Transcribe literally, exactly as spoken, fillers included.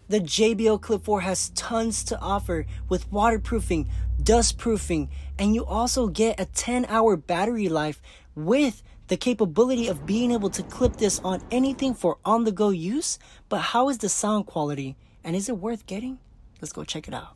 The J B L Clip four has tons to offer with waterproofing, dust proofing, and you also get a ten hour battery life with the capability of being able to clip this on anything for on-the-go use. But how is the sound quality, and is it worth getting? Let's go check it out.